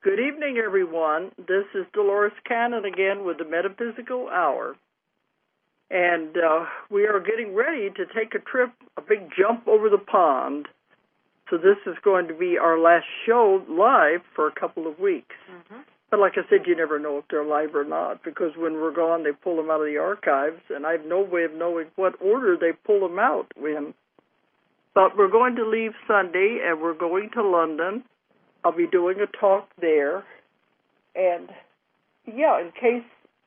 Good evening, everyone. This is Dolores Cannon again with the Metaphysical Hour. And we are getting ready to take a trip, a big jump over the pond. So this is going to be our last show live for a couple of weeks. Mm-hmm. But like I said, you never know if they're live or not, because when we're gone, they pull them out of the archives, and I have no way of knowing what order they pull them out in. But we're going to leave Sunday, and we're going to London. I'll be doing a talk there. And, yeah, in case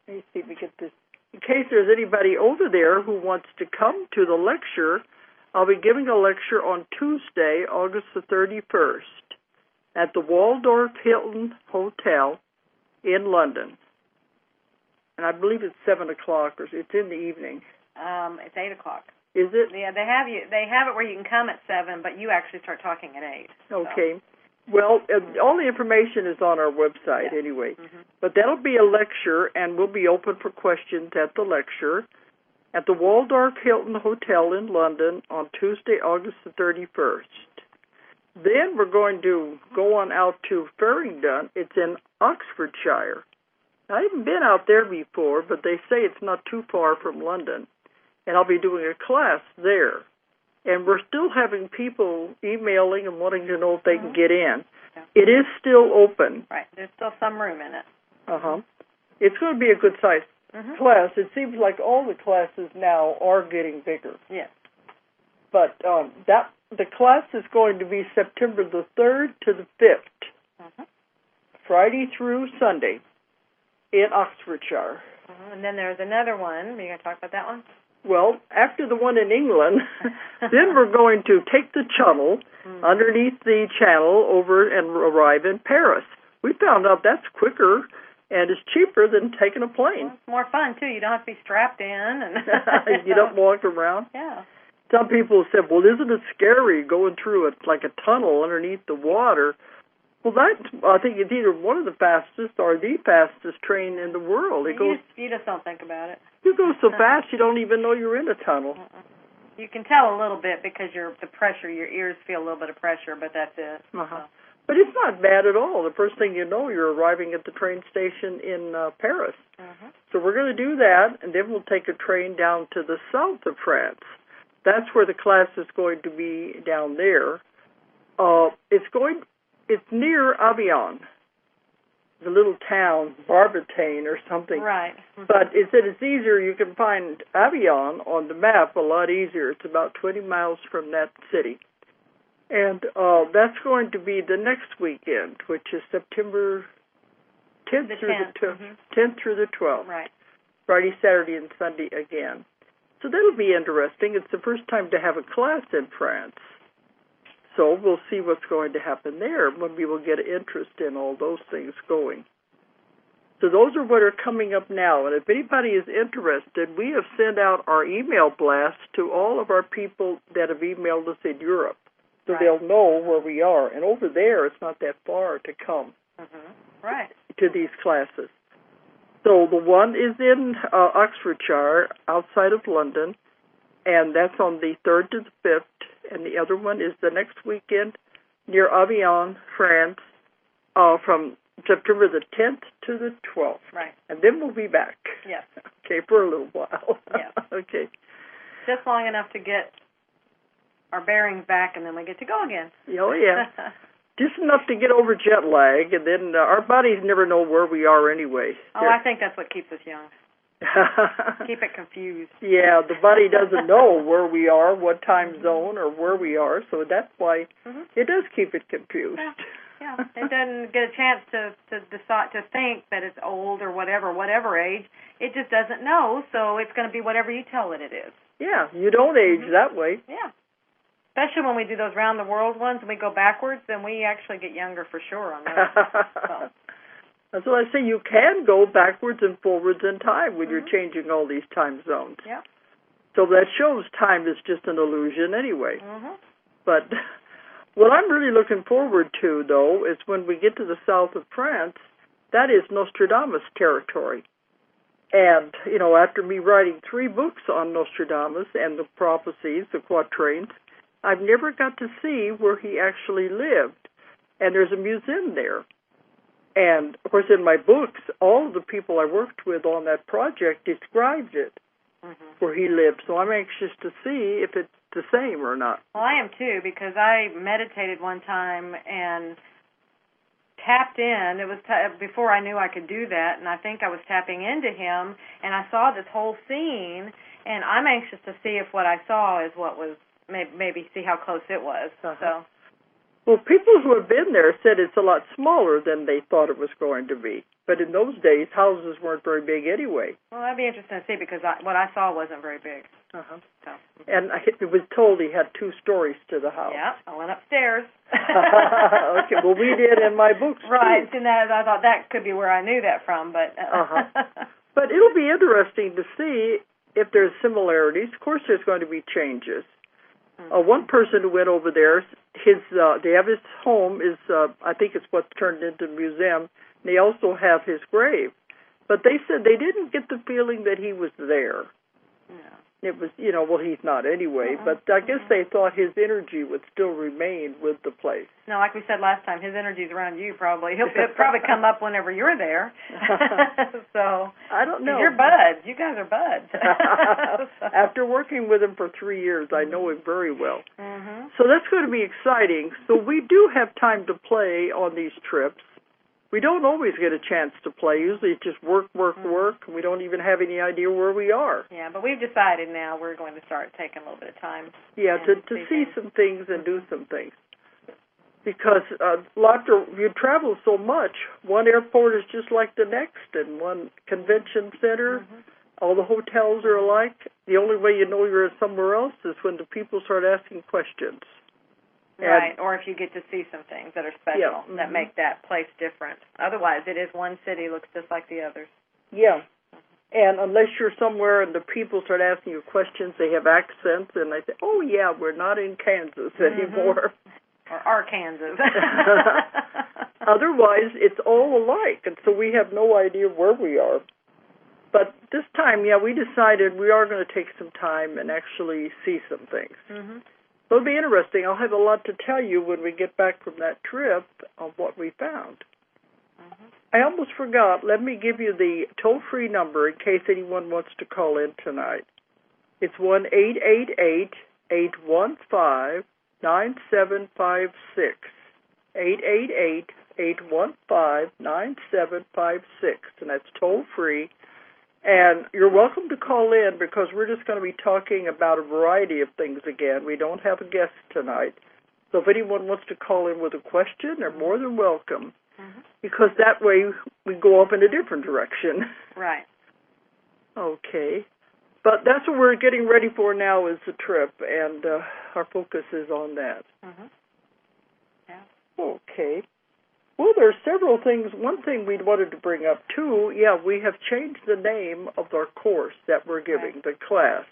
there's anybody over there who wants to come to the lecture, I'll be giving a lecture on Tuesday, August the 31st, at the Waldorf Hilton Hotel in London. And I believe it's 7 o'clock, or it's in the evening. It's 8 o'clock. Is it? Yeah, they have it where you can come at 7, but you actually start talking at 8. Okay. So. Well, all the information is on our website anyway. Mm-hmm. But that'll be a lecture, and we'll be open for questions at the lecture at the Waldorf Hilton Hotel in London on Tuesday, August the 31st. Then we're going to go on out to Farringdon. It's in Oxfordshire. I haven't been out there before, but they say it's not too far from London. And I'll be doing a class there. And we're still having people emailing and wanting to know if they can get in. Yeah. It is still open. Right. There's still some room in it. Uh-huh. It's going to be a good-sized class. It seems like all the classes now are getting bigger. Yes. But the class is going to be September the 3rd to the 5th, Friday through Sunday in Oxfordshire. And then there's another one. Are you going to talk about that one? Well, after the one in England, then we're going to take the channel underneath the channel over and arrive in Paris. We found out that's quicker and it's cheaper than taking a plane. Well, it's more fun, too. You don't have to be strapped in. And you don't walk around. Yeah. Some people said, well, isn't it scary going through it like a tunnel underneath the water? Well, I think it's either one of the fastest or the fastest train in the world. You just don't think about it. You go so fast you don't even know you're in a tunnel. You can tell a little bit because the pressure, your ears feel a little bit of pressure, but that's it. So. But it's not bad at all. The first thing you know, you're arriving at the train station in Paris. So we're going to do that, and then we'll take a train down to the south of France. That's where the class is going to be down there. It's near Avion, the little town, Barbertain or something. Right. But it said it's easier. You can find Avion on the map a lot easier. It's about 20 miles from that city. And that's going to be the next weekend, which is September 10th through the 12th. Right. Friday, Saturday, and Sunday again. So that'll be interesting. It's the first time to have a class in France. So we'll see what's going to happen there when we will get interest in all those things going. So those are what are coming up now. And if anybody is interested, we have sent out our email blast to all of our people that have emailed us in Europe. So they'll know where we are. And over there, it's not that far to come to these classes. So the one is in Oxfordshire, outside of London, and that's on the 3rd to the 5th. And the other one is the next weekend near Avion, France, from September the 10th to the 12th. Right. And then we'll be back. Yes. Okay, for a little while. Yeah. Okay. Just long enough to get our bearings back, and then we get to go again. Oh, yeah. Just enough to get over jet lag, and then our bodies never know where we are anyway. I think that's what keeps us young. Keep it confused. Yeah, the body doesn't know where we are, what time zone, or where we are, so that's why it does keep it confused. Yeah. It doesn't get a chance to decide to think that it's old or whatever age. It just doesn't know, so it's going to be whatever you tell it is. Yeah, you don't age that way. Yeah. Especially when we do those round the world ones and we go backwards, then we actually get younger for sure on those. So. That's what I say. You can go backwards and forwards in time when you're changing all these time zones. Yeah. So that shows time is just an illusion anyway. But what I'm really looking forward to, though, is when we get to the south of France, that is Nostradamus territory. And, after me writing 3 books on Nostradamus and the prophecies, the quatrains, I've never got to see where he actually lived. And there's a museum there. And, of course, in my books, all of the people I worked with on that project described it, where he lived. So I'm anxious to see if it's the same or not. Well, I am too, because I meditated one time and tapped in. It was before I knew I could do that, and I think I was tapping into him, and I saw this whole scene, and I'm anxious to see if what I saw is what was, maybe see how close it was. So. Well, people who have been there said it's a lot smaller than they thought it was going to be. But in those days, houses weren't very big anyway. Well, that'd be interesting to see, because what I saw wasn't very big. So. And it was told he had 2 stories to the house. Yeah, I went upstairs. Okay, well, we did in my books, right, too. and I thought that could be where I knew that from, but... But it'll be interesting to see if there's similarities. Of course, there's going to be changes. One person who went over there, they have his home is, I think it's what's turned into a museum, and they also have his grave. But they said they didn't get the feeling that he was there. Yeah. It was, well, he's not anyway, but I guess they thought his energy would still remain with the place. No, like we said last time, his energy's around you probably. He'll probably come up whenever you're there. So I don't know. You're buds. You guys are buds. After working with him for 3 years, I know him very well. So that's going to be exciting. So we do have time to play on these trips. We don't always get a chance to play. Usually it's just work, and we don't even have any idea where we are. Yeah, but we've decided now we're going to start taking a little bit of time. Yeah, to see some things and do some things. Because after you travel so much, one airport is just like the next, and one convention center, all the hotels are alike. The only way you know you're somewhere else is when the people start asking questions. Right, or if you get to see some things that are special, that make that place different. Otherwise, it is one city, looks just like the others. Yeah, and unless you're somewhere and the people start asking you questions, they have accents, and I say, oh, yeah, we're not in Kansas anymore. Or Arkansas. Otherwise, it's all alike, and so we have no idea where we are. But this time, we decided we are going to take some time and actually see some things. So it'll be interesting. I'll have a lot to tell you when we get back from that trip of what we found. I almost forgot. Let me give you the toll-free number in case anyone wants to call in tonight. It's 1-888-815-9756. 888-815-9756. And that's toll-free. And you're welcome to call in because we're just going to be talking about a variety of things again. We don't have a guest tonight. So if anyone wants to call in with a question, they're more than welcome. Because that way we go up in a different direction. Right. Okay. But that's what we're getting ready for now is the trip, and our focus is on that. Yeah. Okay. Well, there are several things. One thing we wanted to bring up, too, we have changed the name of our course that we're giving, the class.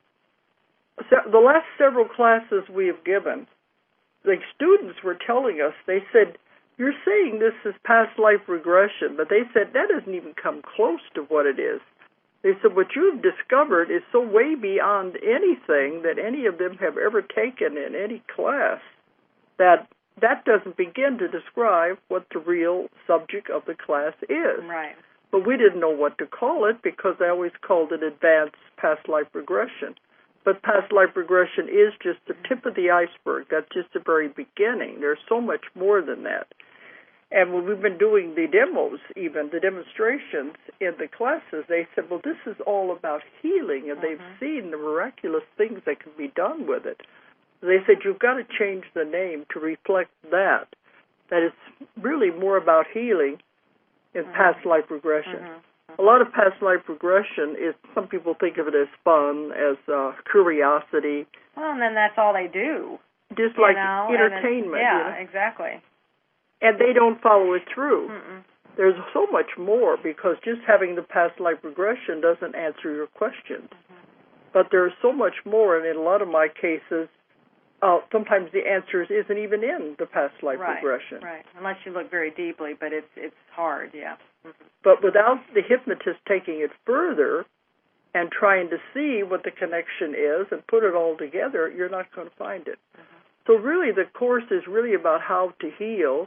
So the last several classes we have given, the students were telling us, they said, you're saying this is past life regression, but they said that doesn't even come close to what it is. They said what you've discovered is so way beyond anything that any of them have ever taken in any class that doesn't begin to describe what the real subject of the class is. Right. But we didn't know what to call it because I always called it advanced past life regression. But past life regression is just the tip of the iceberg. That's just the very beginning. There's so much more than that. And when we've been doing the demos, even the demonstrations in the classes, they said, well, this is all about healing, and they've seen the miraculous things that can be done with it. They said, you've got to change the name to reflect that it's really more about healing in past life regression. A lot of past life regression is, some people think of it as fun, as curiosity. Well, and then that's all they do. Just like entertainment. Yeah, exactly. And they don't follow it through. There's so much more because just having the past life regression doesn't answer your questions. But there's so much more, and in a lot of my cases, sometimes the answers isn't even in the past life regression. Right, unless you look very deeply, but it's hard, yeah. But without the hypnotist taking it further and trying to see what the connection is and put it all together, you're not going to find it. So really the course is really about how to heal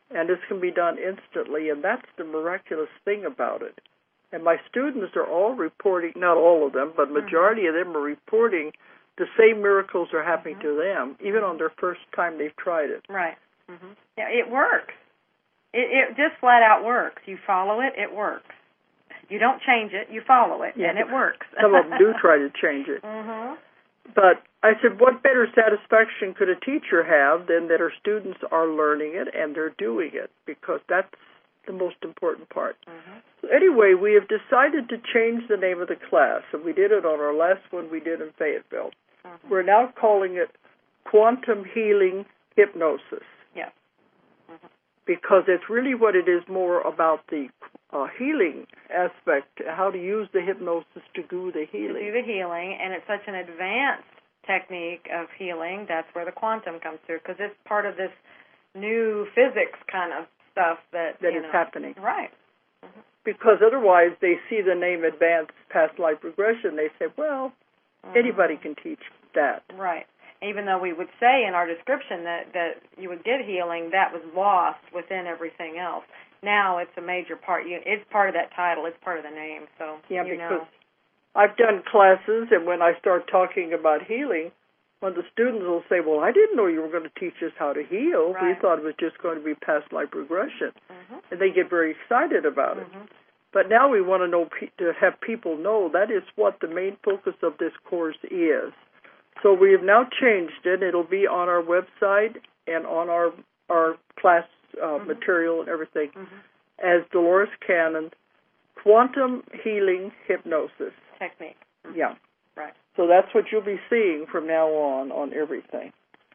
and this can be done instantly, and that's the miraculous thing about it. And my students are all reporting, not all of them, but majority of them are reporting the same miracles are happening to them, even on their first time they've tried it. Right. Yeah, it works. It just flat out works. You follow it, it works. You don't change it, you follow it, and it works. Some of them do try to change it. But I said, what better satisfaction could a teacher have than that her students are learning it and they're doing it, because that's the most important part. So anyway, we have decided to change the name of the class, and we did it on our last one we did in Fayetteville. We're now calling it Quantum Healing Hypnosis. Yeah. Because it's really what it is, more about the healing aspect, how to use the hypnosis to do the healing. To do the healing, and it's such an advanced technique of healing, that's where the quantum comes through, because it's part of this new physics kind of stuff that is happening. Right. Because otherwise they see the name advanced past life regression, they say, well, anybody can teach that. Right. Even though we would say in our description that you would get healing, that was lost within everything else. Now it's a major part. It's part of that title. It's part of the name. So because I've done classes, and when I start talking about healing, when the students will say, well, I didn't know you were going to teach us how to heal. Right. We thought it was just going to be past life regression. And they get very excited about it. But now we want to have people know that is what the main focus of this course is. So we have now changed it. It'll be on our website and on our class material and everything as Dolores Cannon, Quantum Healing Hypnosis. Technique. Yeah. Right. So that's what you'll be seeing from now on everything.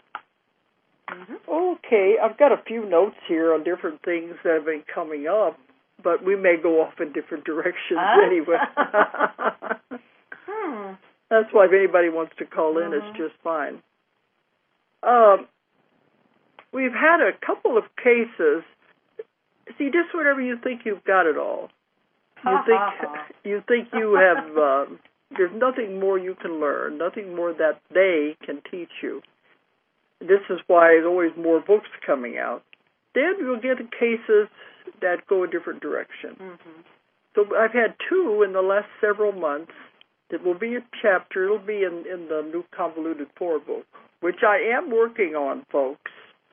Okay, I've got a few notes here on different things that have been coming up, but we may go off in different directions anyway. That's why if anybody wants to call in, it's just fine. We've had a couple of cases. See, just whenever you think you've got it all, you think you have. There's nothing more you can learn, nothing more that they can teach you. This is why there's always more books coming out. Then you'll get cases that go a different direction. So I've had two in the last several months. It will be a chapter. It'll be in the new Convoluted 4 book, which I am working on, folks.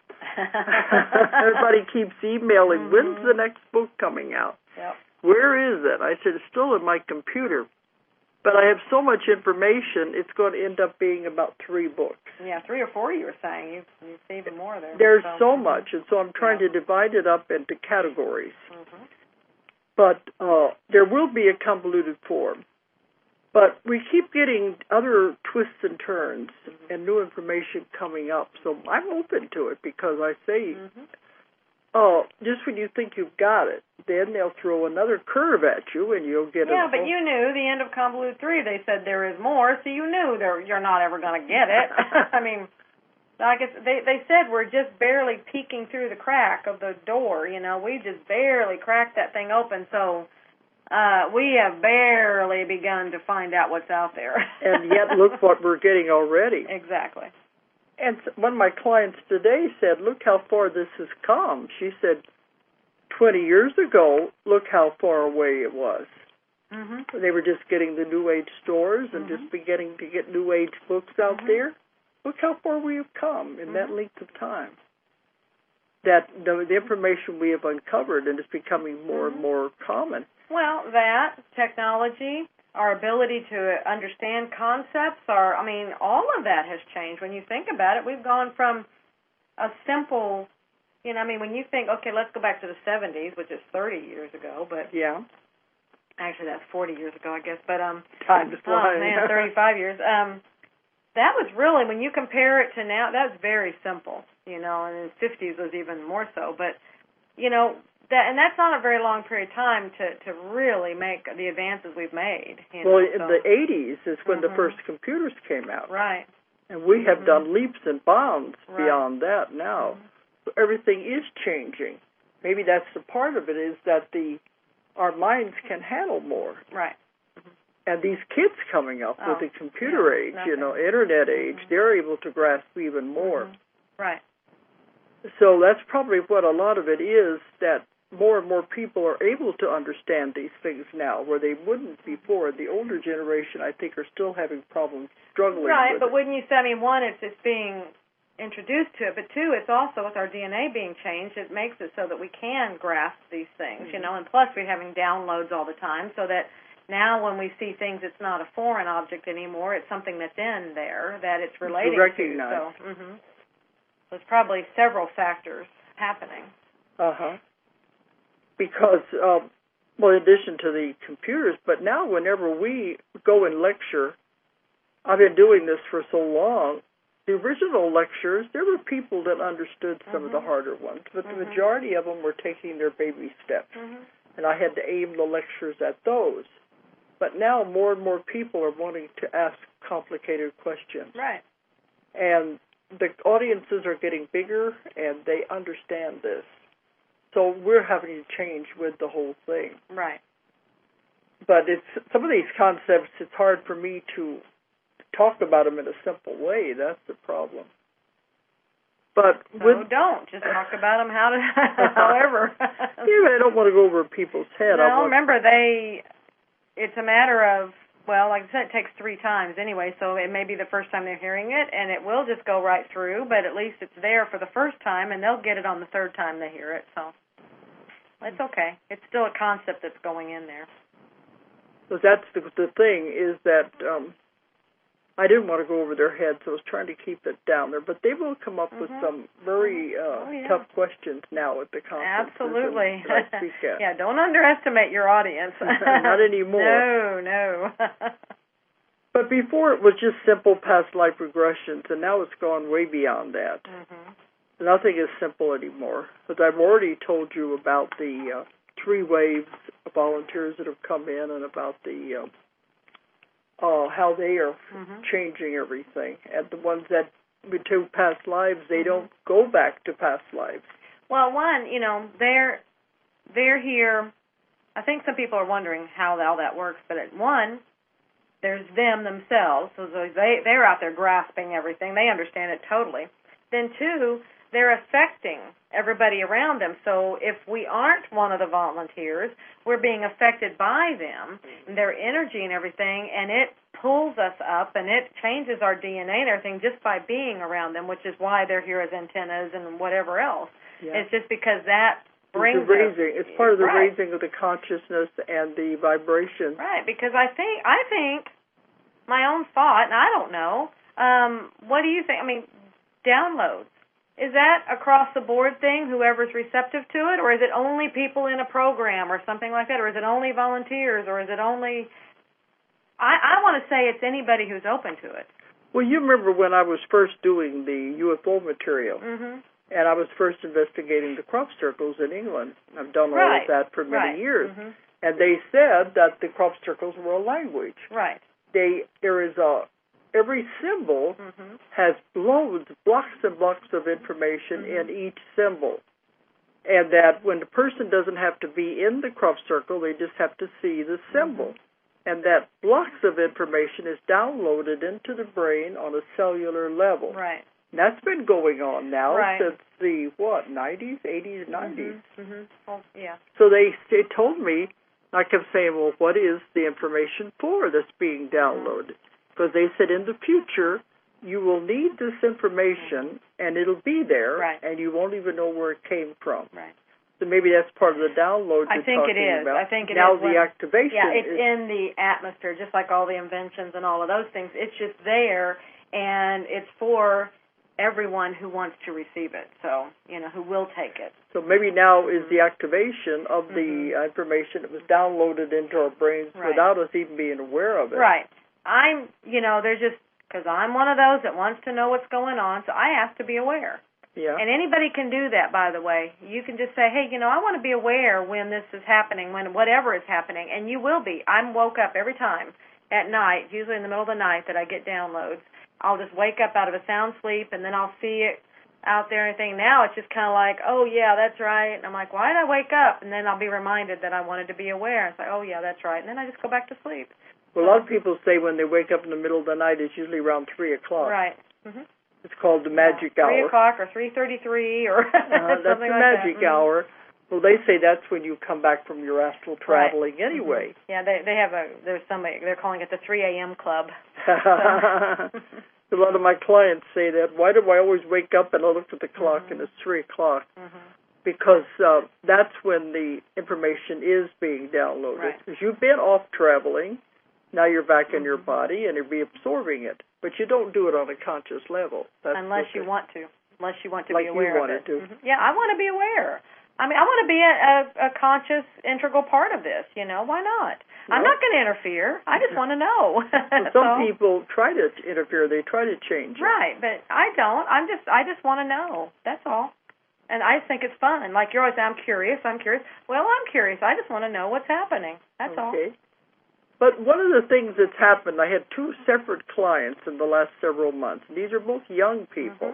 Everybody keeps emailing, when's the next book coming out? Yep. Where is it? I said, it's still in my computer. But I have so much information, it's going to end up being about 3 books. Yeah, 3 or 4 you were saying. You've even more there. There's so much, and so I'm trying to divide it up into categories. But there will be a convoluted form. But we keep getting other twists and turns and new information coming up. So I'm open to it because I say, just when you think you've got it, then they'll throw another curve at you and you'll get it. Yeah, but you knew the end of Convoluted 3, they said there is more, so you knew you're not ever going to get it. I mean, I guess they said we're just barely peeking through the crack of the door. We just barely cracked that thing open, so we have barely begun to find out what's out there. And yet look what we're getting already. Exactly. And one of my clients today said, look how far this has come. She said, 20 years ago, look how far away it was. They were just getting the New Age stores and just beginning to get New Age books out there. Look how far we have come in that length of time. That the information we have uncovered, and it's becoming more and more common. Well, that, technology, our ability to understand concepts, all of that has changed. When you think about it, we've gone from a simple, when you think, okay, let's go back to the 70s, which is 30 years ago, but yeah, actually that's 40 years ago, I guess, but time is flying. 35 years. That was really, when you compare it to now, that's very simple, and in the 50s was even more so, but and that's not a very long period of time to really make the advances we've made. Well, in the 80s is when the first computers came out. Right. And we have done leaps and bounds beyond that now. So everything is changing. Maybe that's the part of it, is that our minds can handle more. Right. And these kids coming up with the computer age, internet age, they're able to grasp even more. Right. So that's probably what a lot of it is, that more and more people are able to understand these things now, where they wouldn't before. The older generation, I think, are still having problems struggling right, with but it. wouldn't you say, I mean, one, it's being introduced to it, but two, it's also with our DNA being changed, it makes it so that we can grasp these things, you know, and plus we're having downloads all the time, so that now when we see things, it's not a foreign object anymore, it's something that's in there that it's relating to. Recognize. So, there's probably several factors happening. Because, well, in addition to the computers, but now whenever we go and lecture, I've been doing this for so long, the original lectures, there were people that understood some of the harder ones, but the majority of them were taking their baby steps, and I had to aim the lectures at those. But now more and more people are wanting to ask complicated questions. Right. And the audiences are getting bigger, and they understand this. So we're having to change with the whole thing. Right. But it's some of these concepts, it's hard for me to talk about them in a simple way. That's the problem. But don't. Just talk about them however. Yeah, I don't want to go over people's head. No, remember, it's a matter of, well, like I said, it takes 3 times anyway, so it may be the first time they're hearing it, and it will just go right through, but at least it's there for the first time, and they'll get it on the 3rd time they hear it, so it's okay. It's still a concept that's going in there. So that's the thing, is that I didn't want to go over their heads, so I was trying to keep it down there, but they will come up with some very tough questions now at the conferences. Absolutely. That I speak at. Yeah, don't underestimate your audience. Not anymore. No. But before it was just simple past life regressions, and now it's gone way beyond that. Nothing is simple anymore. But I've already told you about the 3 waves of volunteers that have come in, and about the how they are changing everything. And the ones that do past lives, they don't go back to past lives. Well, one, you know, they're here. I think some people are wondering how all that works, but one, there's them themselves, so they're out there grasping everything. They understand it totally. Then 2, they're affecting everybody around them. So if we aren't one of the volunteers, we're being affected by them and their energy and everything, and it pulls us up and it changes our DNA and everything just by being around them, which is why they're here as antennas and whatever else. Yeah. It's just because that brings it's part of the raising of the consciousness and the vibration. Right, because I think my own thought, and I don't know, what do you think? I mean, downloads. Is that across the board thing, whoever's receptive to it, or is it only people in a program or something like that, or is it only volunteers, or is it only... I want to say it's anybody who's open to it. Well, you remember when I was first doing the UFO material, and I was first investigating the crop circles in England. I've done all of that for many years. And they said that the crop circles were a language. Right. There is every symbol has blocks and blocks of information in each symbol. And that when the person doesn't have to be in the crop circle, they just have to see the symbol. And that blocks of information is downloaded into the brain on a cellular level. Right. And that's been going on now since the, 90s, 80s, 90s. Well, yeah. So they told me, I kept saying, well, what is the information for that's being downloaded? Because they said in the future, you will need this information, and it'll be there, and you won't even know where it came from. Right. So maybe that's part of the download you're talking about. I think it now is. Now the activation it's in the atmosphere, just like all the inventions and all of those things. It's just there, and it's for everyone who wants to receive it, so, who will take it. So maybe now is the activation of the information that was downloaded into our brains without us even being aware of it. Right. There's just, because I'm one of those that wants to know what's going on, so I have to be aware. Yeah. And anybody can do that, by the way. You can just say, hey, I want to be aware when this is happening, when whatever is happening, and you will be. I'm woke up every time at night, usually in the middle of the night that I get downloads. I'll just wake up out of a sound sleep, and then I'll see it out there and everything. Now it's just kind of like, oh, yeah, that's right. And I'm like, why did I wake up? And then I'll be reminded that I wanted to be aware. It's like, oh, yeah, that's right. And then I just go back to sleep. Well, a lot of people say when they wake up in the middle of the night, it's usually around 3 o'clock. Right. It's called the magic hour. 3 o'clock or 3:33 or that's something the like magic that. hour. Well, they say that's when you come back from your astral traveling anyway. Yeah, they have there's somebody, they're calling it the 3 a.m. club. A lot of my clients say that. Why do I always wake up and I look at the clock and it's 3 o'clock? Because that's when the information is being downloaded. Because you've been off traveling, now you're back in your body and you'll be absorbing it. But you don't do it on a conscious level. Unless you want to. Unless you want to like be aware you of it. To. Yeah, I want to be aware. I mean, I want to be a conscious, integral part of this, Why not? Well, I'm not going to interfere. I just want to know. Some people try to interfere. They try to change it. Right, but I don't. I just want to know. That's all. And I think it's fun. Like you're always saying, I'm curious. Well, I'm curious. I just want to know what's happening. That's all. Okay. But one of the things that's happened, I had 2 separate clients in the last several months. These are both young people,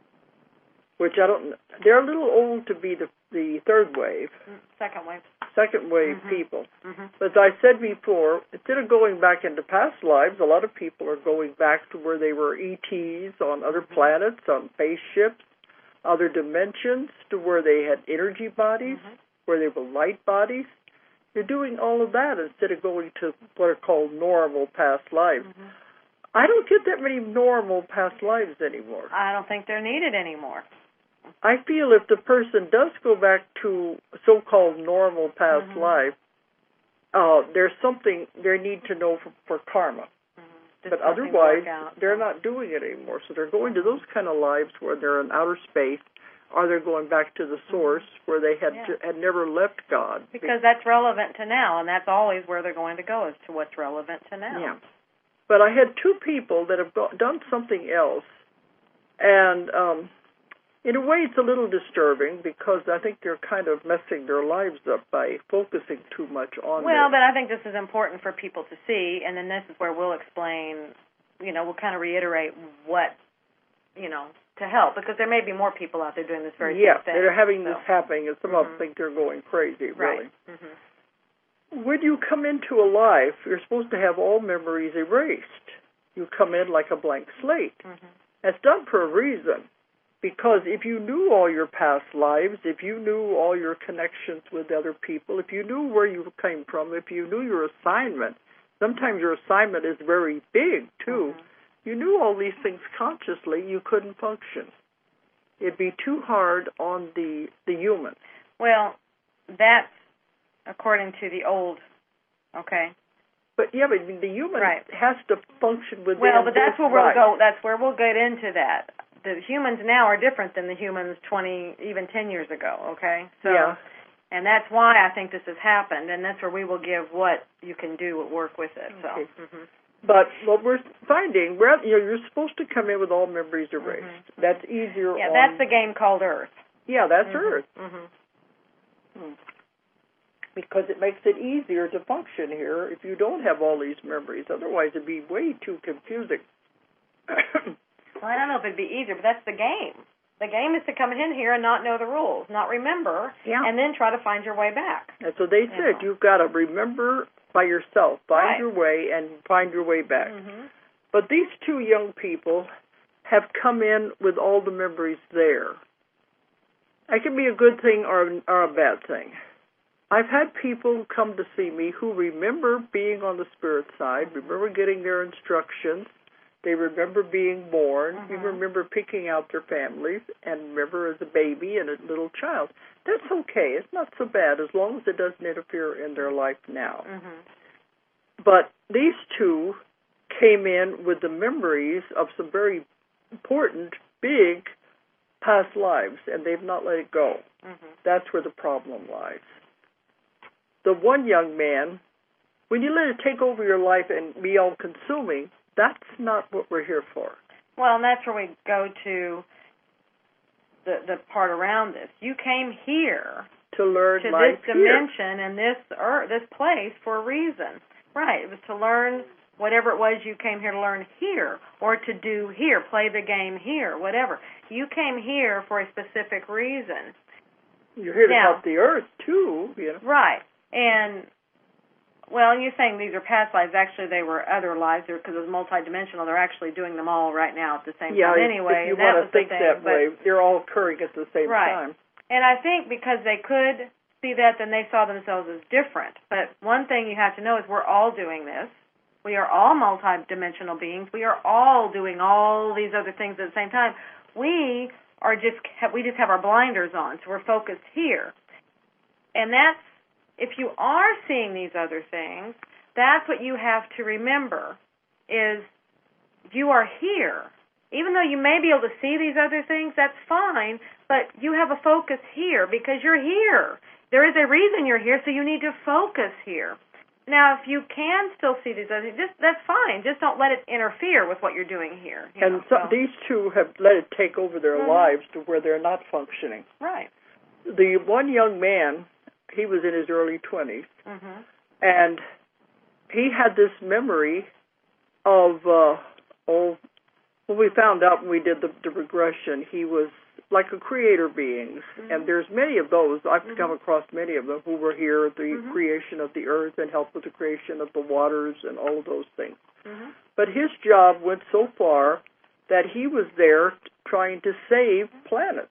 which they're a little old to be the third wave. Second wave people. But as I said before, instead of going back into past lives, a lot of people are going back to where they were ETs on other planets, on spaceships, other dimensions, to where they had energy bodies, where they were light bodies. You're doing all of that instead of going to what are called normal past lives. I don't get that many normal past lives anymore. I don't think they're needed anymore. I feel if the person does go back to so-called normal past life, there's something they need to know for karma. But otherwise, they're not doing it anymore. So they're going to those kind of lives where they're in outer space, or they're going back to the source where they had never left God. Because that's relevant to now, and that's always where they're going to go, is to what's relevant to now. Yeah. But I had 2 people that have done something else, and in a way it's a little disturbing because I think they're kind of messing their lives up by focusing too much on Well, but I think this is important for people to see, and then this is where we'll explain, we'll kind of reiterate what, to help, because there may be more people out there doing this very same thing. Yeah, they're having this happening, and some of them think they're going crazy, really. When you come into a life, you're supposed to have all memories erased. You come in like a blank slate. That's done for a reason, because if you knew all your past lives, if you knew all your connections with other people, if you knew where you came from, if you knew your assignment, sometimes your assignment is very big, too. You knew all these things consciously, you couldn't function. It'd be too hard on the human. Well, that's according to the old, okay? But the human has to function within. Well, but that's where we'll go. That's where we'll get into that. The humans now are different than the humans 20, even 10 years ago, okay? So, and that's why I think this has happened, and that's where we will give what you can do, work with it. So. But what we're finding, you're supposed to come in with all memories erased. That's easier. Yeah, that's the game called Earth. Yeah, that's Earth. Because it makes it easier to function here if you don't have all these memories. Otherwise, it'd be way too confusing. Well, I don't know if it'd be easier, but that's the game. The game is to come in here and not know the rules, not remember, and then try to find your way back. That's what they said. You've got to remember by yourself, find your way, and find your way back. But these 2 young people have come in with all the memories there. That can be a good thing or a bad thing. I've had people come to see me who remember being on the spirit side, remember getting their instructions, they remember being born, even remember picking out their families, and remember as a baby and a little child. That's okay. It's not so bad as long as it doesn't interfere in their life now. But these 2 came in with the memories of some very important, big past lives, and they've not let it go. That's where the problem lies. The one young man, when you let it take over your life and be all-consuming, that's not what we're here for. Well, and that's where we go to the part around this. You came here to learn to life this dimension and this place for a reason. Right. It was to learn whatever it was you came here to learn here, or to do here, play the game here, whatever. You came here for a specific reason. You're here to help the earth, too. Right. And Well, and you're saying these are past lives. Actually, they were other lives because it was multidimensional. They're actually doing them all right now at the same time anyway. Yeah, if you want to think that way, they're all occurring at the same time. And I think because they could see that, then they saw themselves as different. But one thing you have to know is we're all doing this. We are all multidimensional beings. We are all doing all these other things at the same time. We just have our blinders on, so we're focused here. And that's, if you are seeing these other things, that's what you have to remember, is you are here. Even though you may be able to see these other things, that's fine, but you have a focus here because you're here. There is a reason you're here, so you need to focus here. Now, if you can still see these other things, that's fine. Just don't let it interfere with what you're doing here. And these two have let it take over their lives to where they're not functioning. Right. The one young man, he was in his early 20s, and he had this memory of, when we found out when we did the regression, he was like a creator beings, and there's many of those. I've come across many of them who were here at the creation of the earth and helped with the creation of the waters and all of those things. But his job went so far that he was there trying to save planets.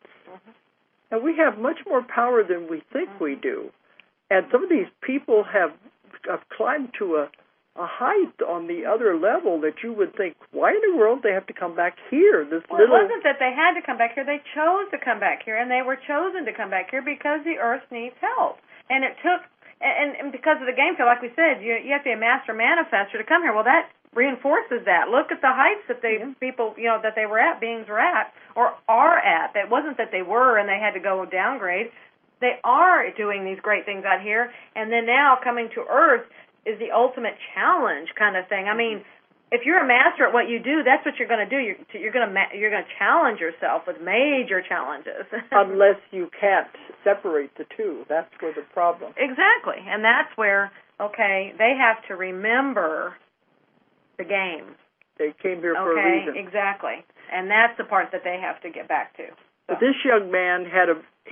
And we have much more power than we think we do. And some of these people have climbed to a height on the other level that you would think, why in the world they have to come back here? It wasn't that they had to come back here. They chose to come back here, and they were chosen to come back here because the Earth needs help. And it took, and because of the game field, like we said, you have to be a master manifester to come here. Well, that reinforces that. Look at the heights that people, that they were at, beings were at, or are at. It wasn't that they were and they had to go downgrade. They are doing these great things out here, and then now coming to Earth is the ultimate challenge kind of thing. I mean, if you're a master at what you do, that's what you're going to do. You're going to challenge yourself with major challenges. Unless you can't separate the two. That's where the problem. Exactly. And that's where, they have to remember the game. They came here for a reason. Exactly. And that's the part that they have to get back to. So. But this young man had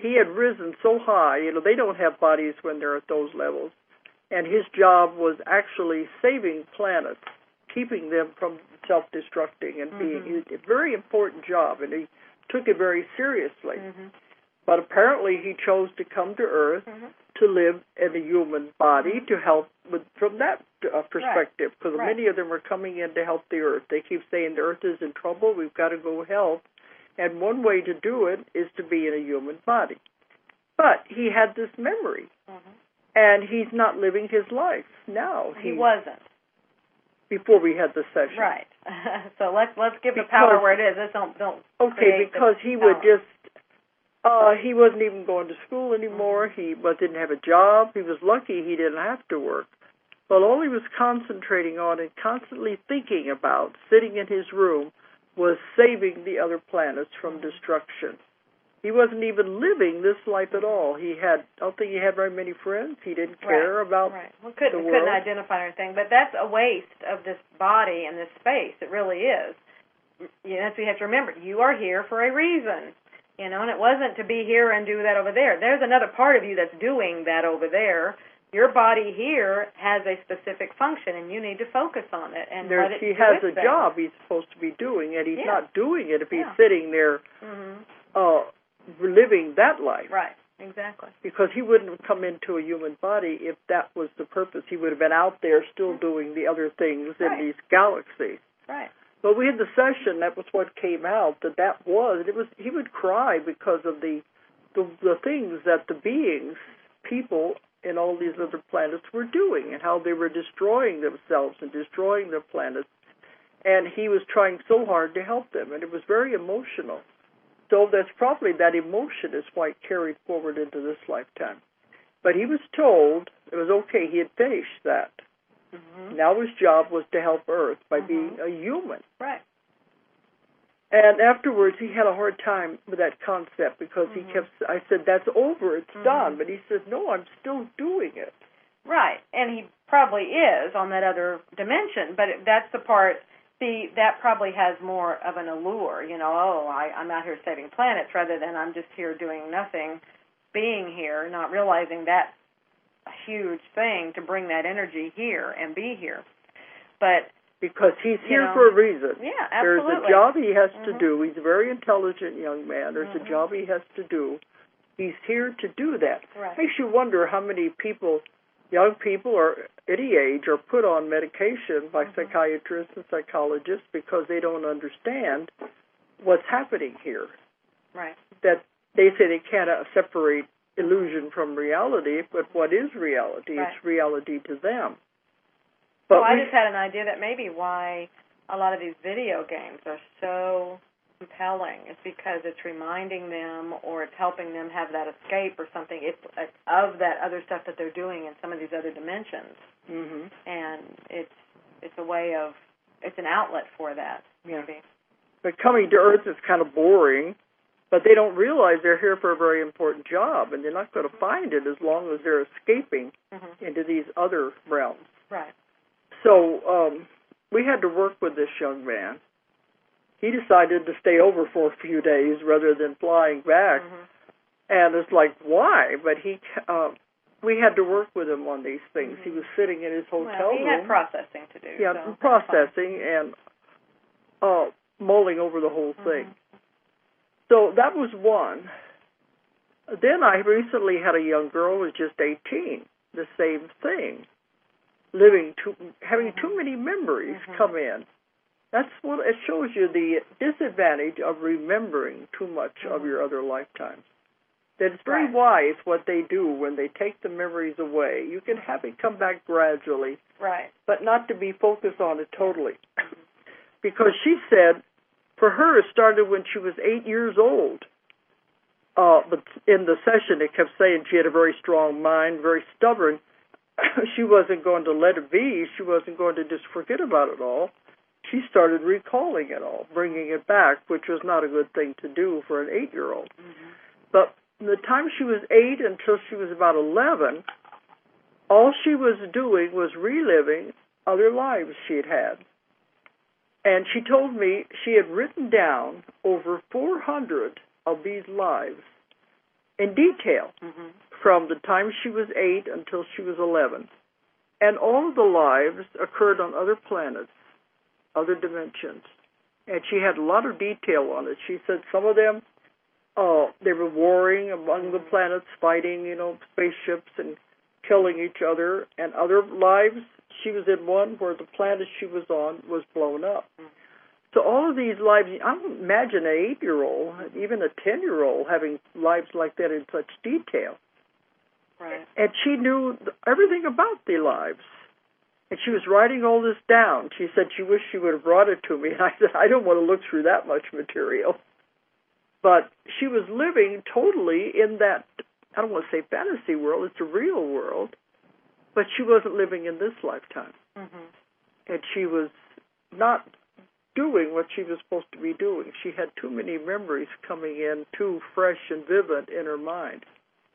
risen so high. They don't have bodies when they're at those levels. And his job was actually saving planets, keeping them from self-destructing and being a very important job, and he took it very seriously. But apparently he chose to come to Earth to live in a human body to help from that perspective, because many of them are coming in to help the Earth. They keep saying the Earth is in trouble, we've got to go help, and one way to do it is to be in a human body. But he had this memory. And he's not living his life now. He wasn't. Before we had the session. Right. So let's give the power where it is. Let's don't. Okay, because he would just. He wasn't even going to school anymore. He didn't have a job. He was lucky he didn't have to work. But all he was concentrating on and constantly thinking about, sitting in his room, was saving the other planets from destruction. He wasn't even living this life at all. I don't think he had very many friends. He didn't care about the world. Couldn't identify anything. But that's a waste of this body and this space. It really is. So you have to remember, you are here for a reason. And it wasn't to be here and do that over there. There's another part of you that's doing that over there. Your body here has a specific function, and you need to focus on it. And he has a job he's supposed to be doing, and he's not doing it if he's sitting there living that life. Right, exactly. Because he wouldn't have come into a human body if that was the purpose. He would have been out there still doing the other things in these galaxies. Right. But we had the session, that was what came out, he would cry because of the things that the beings, people in all these other planets were doing and how they were destroying themselves and destroying their planets. And he was trying so hard to help them, and it was very emotional. So that's probably that emotion is why it carried forward into this lifetime. But he was told it was okay. He had finished that. Now his job was to help Earth by being a human. Right. And afterwards, he had a hard time with that concept because I said, that's over, it's done. But he said, no, I'm still doing it. Right. And he probably is on that other dimension. But that's the part... See, that probably has more of an allure, I'm out here saving planets rather than I'm just here doing nothing, being here, not realizing that a huge thing to bring that energy here and be here. But because he's here for a reason. Yeah, absolutely. There's a job he has to do. He's a very intelligent young man. There's a job he has to do. He's here to do that. Right. Makes you wonder how many people, young people or any age, are put on medication by psychiatrists and psychologists because they don't understand what's happening here. Right. That they say they can't separate illusion from reality, but what is reality? Right. It's reality to them. But I just had an idea that maybe why a lot of these video games are so compelling is because it's reminding them or it's helping them have that escape or something of that other stuff that they're doing in some of these other dimensions. Mm-hmm. And it's a way of, it's an outlet for that, maybe. But coming to Earth is kind of boring, but they don't realize they're here for a very important job, and they're not going to find it as long as they're escaping into these other realms. Right. So we had to work with this young man. He decided to stay over for a few days rather than flying back. And it's like, why? But we had to work with him on these things. He was sitting in his hotel room. He had processing to do. Yeah, so processing and mulling over the whole thing. So that was one. Then I recently had a young girl who was just 18, the same thing, having too many memories come in. That's what it shows you, the disadvantage of remembering too much of your other lifetimes. That it's very wise what they do when they take the memories away. You can have it come back gradually, but not to be focused on it totally. Because she said, for her, it started when she was 8 years old. But in the session, it kept saying she had a very strong mind, very stubborn. She wasn't going to let it be. She wasn't going to just forget about it all. She started recalling it all, bringing it back, which was not a good thing to do for an 8-year-old. But from the time she was 8 until she was about 11, all she was doing was reliving other lives she'd had. And she told me she had written down over 400 of these lives in detail from the time she was 8 until she was 11. And all of the lives occurred on other planets, other dimensions. And she had a lot of detail on it. She said some of them, they were warring among the planets, fighting, spaceships and killing each other. And other lives, she was in one where the planet she was on was blown up. So all of these lives, I don't imagine an 8-year-old, even a 10-year-old, having lives like that in such detail. Right. And she knew everything about the lives. And she was writing all this down. She said she wished she would have brought it to me. I said, I don't want to look through that much material. But she was living totally in that, I don't want to say fantasy world, it's a real world, but she wasn't living in this lifetime. And she was not doing what she was supposed to be doing. She had too many memories coming in, too fresh and vivid in her mind.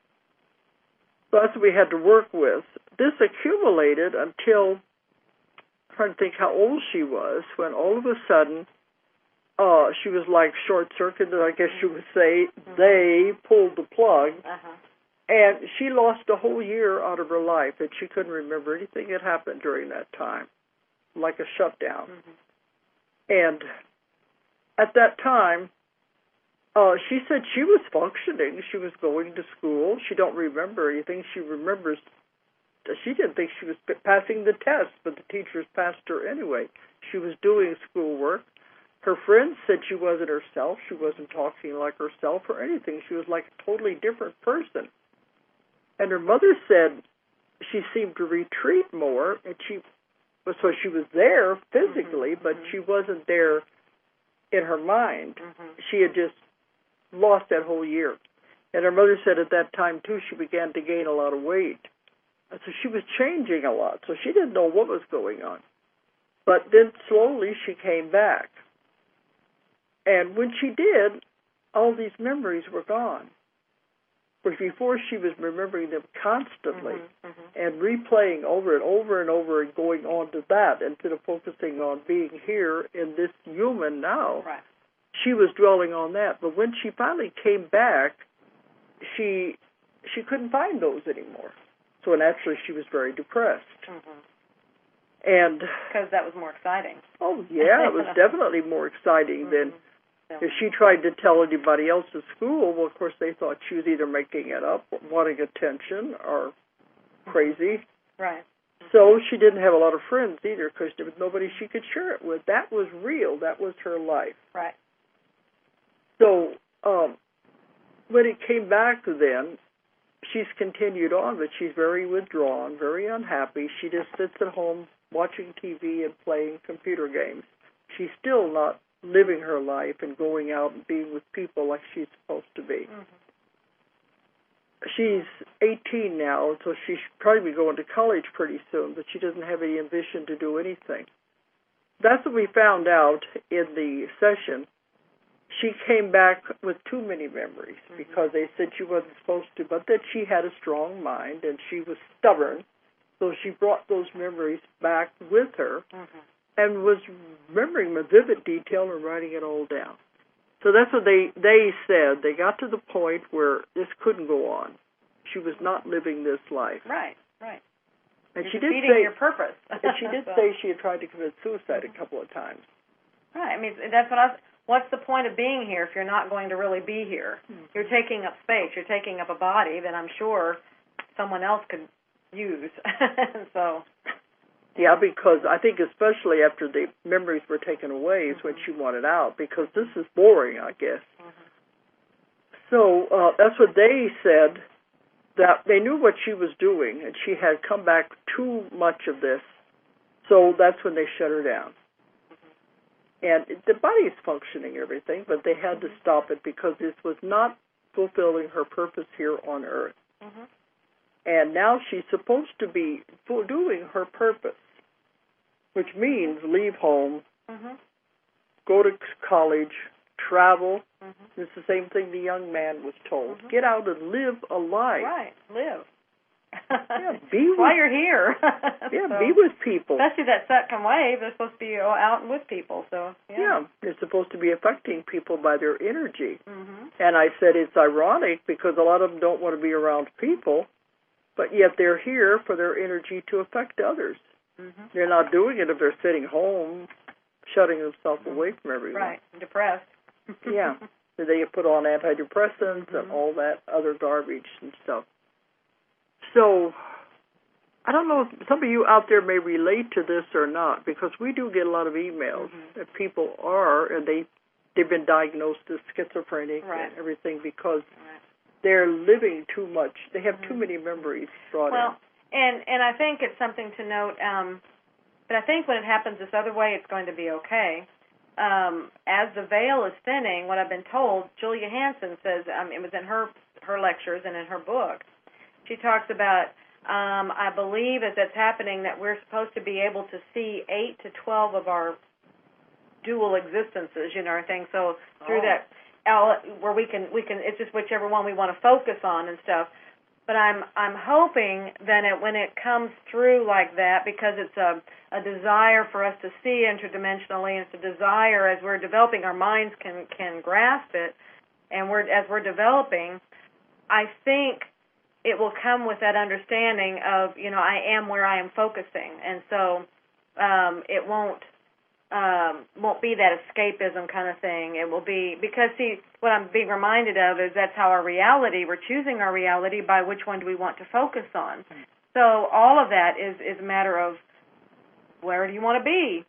So that's what we had to work with. This accumulated until, I'm trying to think how old she was, when all of a sudden she was like short-circuited, I guess you would say. They pulled the plug, and she lost a whole year out of her life, and she couldn't remember anything that happened during that time, like a shutdown. And at that time, she said she was functioning. She was going to school. She don't remember anything. She remembers, she didn't think she was passing the test, but the teachers passed her anyway. She was doing schoolwork. Her friends said she wasn't herself. She wasn't talking like herself or anything. She was like a totally different person. And her mother said she seemed to retreat more, and so she was there physically, but she wasn't there in her mind. She had just lost that whole year. And her mother said at that time, too, she began to gain a lot of weight. And so she was changing a lot, so she didn't know what was going on. But then slowly she came back. And when she did, all these memories were gone. But before, she was remembering them constantly and replaying over and over and over and going on to that instead of focusing on being here in this human now. She was dwelling on that. But when she finally came back, she couldn't find those anymore. So naturally, she was very depressed. Mm-hmm. And because that was more exciting. Oh, yeah, it was definitely more exciting than if she tried to tell anybody else at school. Well, of course, they thought she was either making it up, wanting attention, or crazy. Right. So she didn't have a lot of friends either because there was nobody she could share it with. That was real. That was her life. Right. So when it came back then, she's continued on, but she's very withdrawn, very unhappy. She just sits at home watching TV and playing computer games. She's still not living her life and going out and being with people like she's supposed to be. Mm-hmm. She's 18 now, so she should probably be going to college pretty soon, but she doesn't have any ambition to do anything. That's what we found out in the session. She came back with too many memories because they said she wasn't supposed to, but that she had a strong mind and she was stubborn. So she brought those memories back with her and was remembering them in vivid detail and writing it all down. So that's what they said. They got to the point where this couldn't go on. She was not living this life. Right. And You're she did defeating say your purpose. and she did say she had tried to commit suicide a couple of times. Right. I mean, that's what what's the point of being here if you're not going to really be here? You're taking up space. You're taking up a body that I'm sure someone else could use. So. Yeah, because I think especially after the memories were taken away is when she wanted out, because this is boring, I guess. So that's what they said, that they knew what she was doing, and she had come back too much of this, so that's when they shut her down. And the body is functioning, everything, but they had to stop it because this was not fulfilling her purpose here on Earth. And now she's supposed to be doing her purpose, which means leave home, go to college, travel. It's the same thing the young man was told. Get out and live a life. Right, live. Yeah, be with, while you're here. Yeah, so, be with people. Especially that second wave, they're supposed to be out and with people. So yeah, they're supposed to be affecting people by their energy. And I said it's ironic because a lot of them don't want to be around people, but yet they're here for their energy to affect others. They're not doing it if they're sitting home, shutting themselves away from everyone. Right, depressed. Yeah, they put on antidepressants and all that other garbage and stuff. So, I don't know if some of you out there may relate to this or not, because we do get a lot of emails that people are, and they've been diagnosed as schizophrenic and everything because they're living too much. They have too many memories brought in. And I think it's something to note, but I think when it happens this other way, it's going to be okay. As the veil is thinning, what I've been told, Julia Hansen says, it was in her lectures and in her book, she talks about, I believe as that's happening, that we're supposed to be able to see 8 to 12 of our dual existences, or things. So through that, where we can, it's just whichever one we want to focus on and stuff. But I'm hoping that when it comes through like that, because it's a desire for us to see interdimensionally, and it's a desire as we're developing, our minds can grasp it, and as we're developing, I think it will come with that understanding of, I am where I am focusing, and so it won't be that escapism kind of thing. It will be, because, see, what I'm being reminded of is that's how we're choosing our reality by which one do we want to focus on. So all of that is a matter of where do you want to be?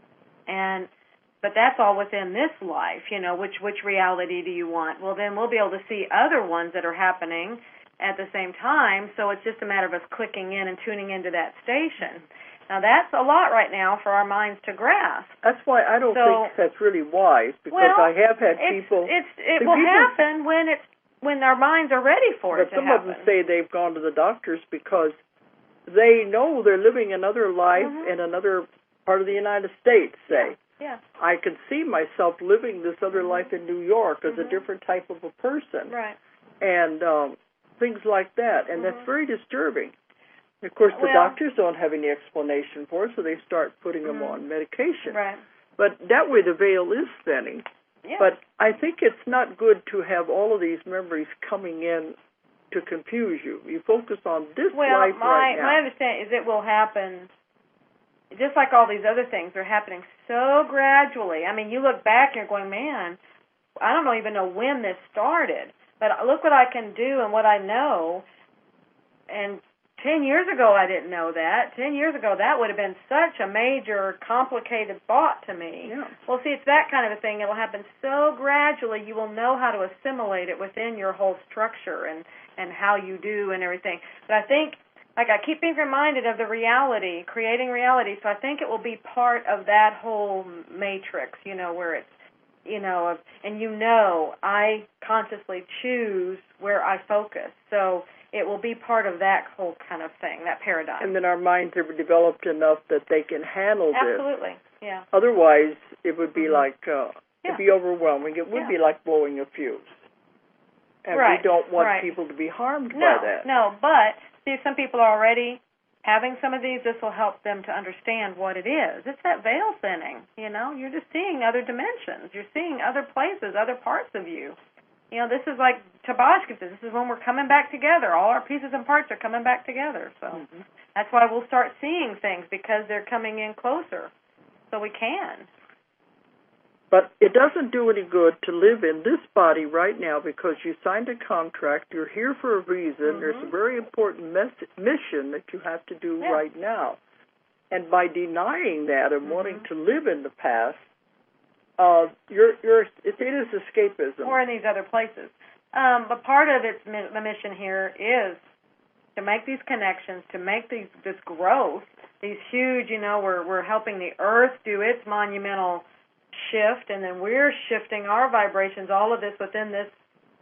But that's all within this life, which reality do you want? Well, then we'll be able to see other ones that are happening at the same time, so it's just a matter of us clicking in and tuning into that station. Now, that's a lot right now for our minds to grasp. That's why I don't think that's really wise, because I have had people... It will happen when our minds are ready for it to happen. But some of them say they've gone to the doctors because they know they're living another life in another part of the United States, say. Yeah. I can see myself living this other life in New York as a different type of a person. Right. And things like that. And that's very disturbing. Of course, the doctors don't have any explanation for it, so they start putting them on medication. Right. But that way the veil is thinning. Yeah. But I think it's not good to have all of these memories coming in to confuse you. You focus on this well, life right now. my understanding is it will happen just like all these other things. They're happening so gradually. I mean, you look back and you're going, man, I don't even know when this started, but look what I can do and what I know. And 10 years ago, I didn't know that. 10 years ago, that would have been such a major, complicated thought to me. Yeah. Well, see, it's that kind of a thing. It'll happen so gradually, you will know how to assimilate it within your whole structure and how you do and everything. But I think, like, I keep being reminded of the reality, creating reality, so I think it will be part of that whole matrix, where it's, and I consciously choose where I focus. So it will be part of that whole kind of thing, that paradigm. And then our minds are developed enough that they can handle this. Absolutely, yeah. Otherwise, it would be like, Yeah. it'd be overwhelming. It would be like blowing a fuse. And we don't want people to be harmed by that. No, but see, some people are already having some of these. This will help them to understand what it is. It's that veil thinning, You're just seeing other dimensions. You're seeing other places, other parts of you. This is like Tabashka. This is when we're coming back together. All our pieces and parts are coming back together. So that's why we'll start seeing things, because they're coming in closer. So we can. But it doesn't do any good to live in this body right now because you signed a contract. You're here for a reason. There's a very important mission that you have to do right now. And by denying that and wanting to live in the past, it is escapism. Or in these other places. But part of the mission here is to make these connections, to make this growth, these huge, we're helping the earth do its monumental shift, and then we're shifting our vibrations, all of this within this